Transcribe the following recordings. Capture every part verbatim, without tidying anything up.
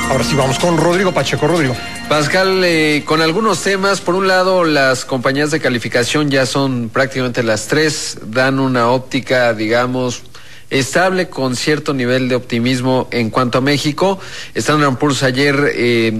Ahora sí vamos con Rodrigo Pacheco. Rodrigo. Pascal, eh, con algunos temas. Por un lado, las compañías de calificación ya son prácticamente las tres, dan una óptica, digamos, estable, con cierto nivel de optimismo en cuanto a México. Standard and Poor's ayer eh,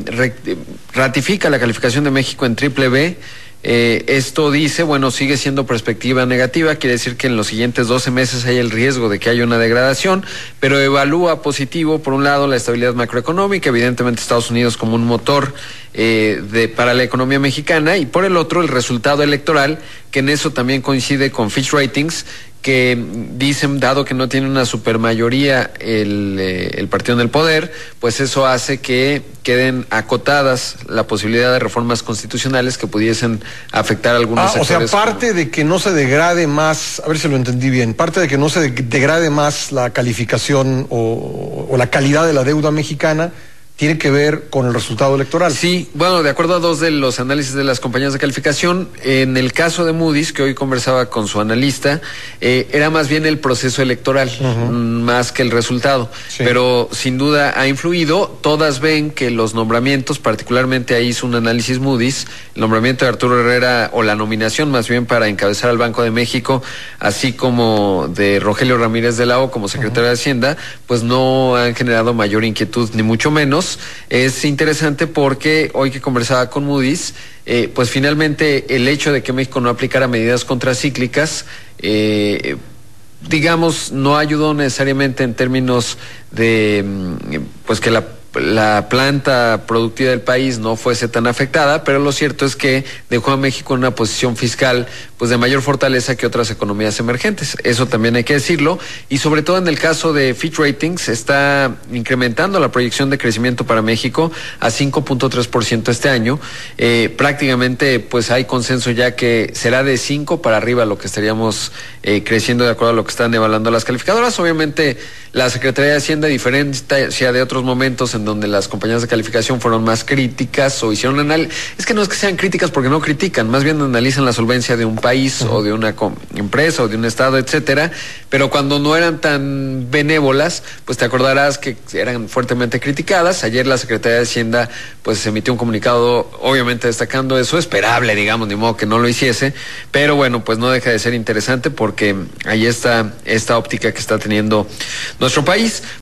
ratifica la calificación de México en triple B. Eh, esto dice, bueno, sigue siendo perspectiva negativa, quiere decir que en los siguientes doce meses hay el riesgo de que haya una degradación, pero evalúa positivo, por un lado, la estabilidad macroeconómica, evidentemente Estados Unidos como un motor eh, de, para la economía mexicana, y por el otro, el resultado electoral, que en eso también coincide con Fitch Ratings, que dicen, dado que no tiene una supermayoría el, eh, el partido en el poder, pues eso hace que queden acotadas la posibilidad de reformas constitucionales que pudiesen afectar a algunos ah, sectores. O sea, parte como... de que no se degrade más, a ver si lo entendí bien, parte de que no se degrade más la calificación o, o la calidad de la deuda mexicana, tiene que ver con el resultado electoral. Sí, bueno, de acuerdo a dos de los análisis de las compañías de calificación, en el caso de Moody's, que hoy conversaba con su analista, eh, era más bien el proceso electoral, uh-huh. más que el resultado. Sí. Pero sin duda ha influido. Todas ven que los nombramientos, particularmente ahí hizo un análisis Moody's, el nombramiento de Arturo Herrera, o la nominación más bien para encabezar al Banco de México, así como de Rogelio Ramírez de la O como secretario uh-huh. de Hacienda, pues no han generado mayor inquietud, ni mucho menos. Es interesante porque hoy que conversaba con Moody's, eh, pues finalmente el hecho de que México no aplicara medidas contracíclicas, eh, digamos, no ayudó necesariamente en términos de, pues que la la planta productiva del país no fuese tan afectada, pero lo cierto es que dejó a México en una posición fiscal pues de mayor fortaleza que otras economías emergentes. Eso también hay que decirlo, y sobre todo en el caso de Fitch Ratings está incrementando la proyección de crecimiento para México a cinco punto tres por ciento este año. Eh, prácticamente pues hay consenso ya que será de cinco para arriba lo que estaríamos eh, creciendo de acuerdo a lo que están evaluando las calificadoras. Obviamente la Secretaría de Hacienda, diferencia de otros momentos en donde las compañías de calificación fueron más críticas o hicieron análisis, es que no es que sean críticas porque no critican, más bien analizan la solvencia de un país uh-huh. o de una empresa o de un estado, etcétera, pero cuando no eran tan benévolas, pues te acordarás que eran fuertemente criticadas. Ayer la Secretaría de Hacienda pues emitió un comunicado obviamente destacando eso, esperable, digamos, ni modo que no lo hiciese, pero bueno, pues no deja de ser interesante porque ahí está esta óptica que está teniendo nuestro país.